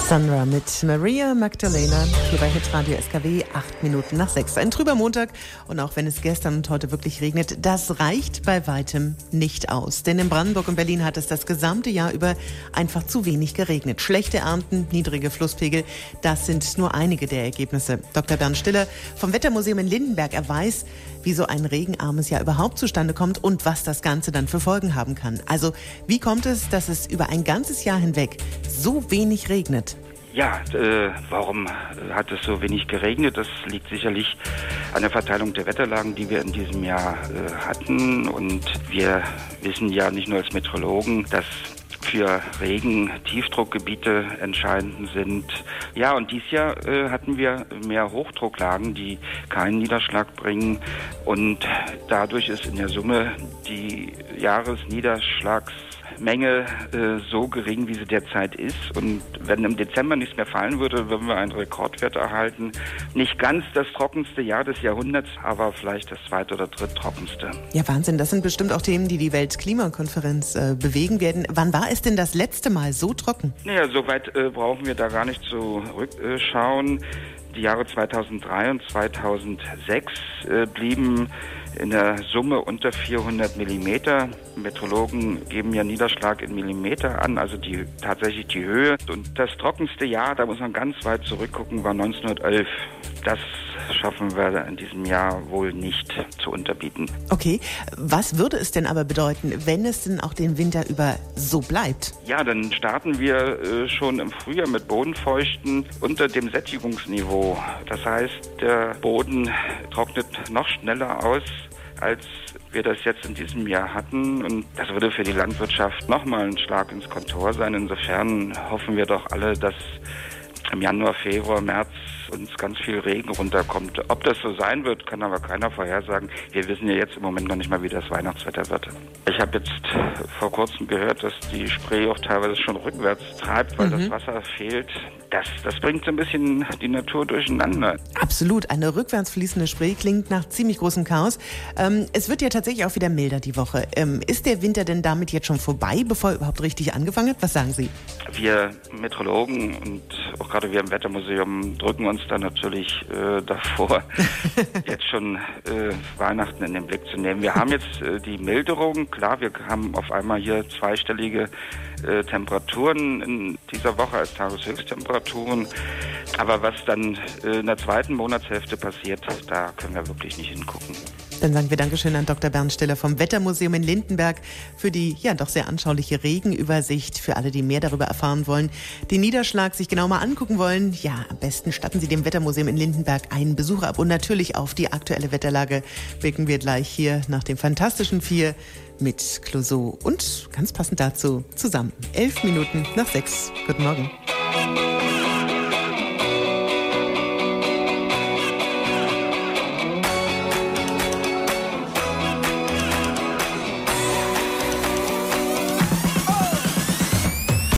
Sandra mit Maria Magdalena hier bei Hitradio SKW, 8 Minuten nach 6. Ein trüber Montag und auch wenn es gestern und heute wirklich regnet, das reicht bei weitem nicht aus. Denn in Brandenburg und Berlin hat es das gesamte Jahr über einfach zu wenig geregnet. Schlechte Ernten, niedrige Flusspegel, das sind nur einige der Ergebnisse. Dr. Bernd Stiller vom Wettermuseum in Lindenberg, er weiß, wie so ein regenarmes Jahr überhaupt zustande kommt und was das Ganze dann für Folgen haben kann. Also wie kommt es, dass es über ein ganzes Jahr hinweg so wenig regnet? Ja, warum hat es so wenig geregnet? Das liegt sicherlich an der Verteilung der Wetterlagen, die wir in diesem Jahr hatten. Und wir wissen ja nicht nur als Meteorologen, dass für Regen Tiefdruckgebiete entscheidend sind. Ja, und dieses Jahr hatten wir mehr Hochdrucklagen, die keinen Niederschlag bringen. Und dadurch ist in der Summe die Jahresniederschlagsmenge so gering, wie sie derzeit ist. Und wenn im Dezember nichts mehr fallen würde, würden wir einen Rekordwert erhalten. Nicht ganz das trockenste Jahr des Jahrhunderts, aber vielleicht das zweit- oder dritttrockenste. Ja, Wahnsinn. Das sind bestimmt auch Themen, die die Weltklimakonferenz bewegen werden. Wann war es denn das letzte Mal so trocken? Naja, so weit brauchen wir da gar nicht zurückschauen. Die Jahre 2003 und 2006 blieben in der Summe unter 400 Millimeter. Meteorologen geben ja Niederschlag in Millimeter an, also tatsächlich die Höhe. Und das trockenste Jahr, da muss man ganz weit zurückgucken, war 1911. Das schaffen wir in diesem Jahr wohl nicht zu unterbieten. Okay, was würde es denn aber bedeuten, wenn es denn auch den Winter über so bleibt? Ja, dann starten wir schon im Frühjahr mit Bodenfeuchten unter dem Sättigungsniveau. Das heißt, der Boden trocknet noch schneller aus, als wir das jetzt in diesem Jahr hatten. Und das würde für die Landwirtschaft nochmal ein Schlag ins Kontor sein. Insofern hoffen wir doch alle, dass im Januar, Februar, März uns ganz viel Regen runterkommt. Ob das so sein wird, kann aber keiner vorhersagen. Wir wissen ja jetzt im Moment noch nicht mal, wie das Weihnachtswetter wird. Ich habe jetzt vor kurzem gehört, dass die Spree auch teilweise schon rückwärts treibt, weil das Wasser fehlt. Das bringt so ein bisschen die Natur durcheinander. Absolut. Eine rückwärts fließende Spree klingt nach ziemlich großem Chaos. Es wird ja tatsächlich auch wieder milder die Woche. Ist der Winter denn damit jetzt schon vorbei, bevor er überhaupt richtig angefangen hat? Was sagen Sie? Wir Meteorologen und auch gerade wir im Wettermuseum drücken uns da natürlich davor, jetzt schon Weihnachten in den Blick zu nehmen. Wir haben jetzt die Milderung. Klar, wir haben auf einmal hier zweistellige Temperaturen in dieser Woche als Tageshöchsttemperaturen. Aber was dann in der zweiten Monatshälfte passiert, da können wir wirklich nicht hingucken. Dann sagen wir Dankeschön an Dr. Bernd Stiller vom Wettermuseum in Lindenberg für die ja doch sehr anschauliche Regenübersicht. Für alle, die mehr darüber erfahren wollen, den Niederschlag sich genau mal angucken wollen, ja, am besten statten Sie dem Wettermuseum in Lindenberg einen Besuch ab. Und natürlich auf die aktuelle Wetterlage blicken wir gleich hier nach dem Fantastischen 4 mit Clouseau und ganz passend dazu zusammen 11 Minuten nach 6. Guten Morgen.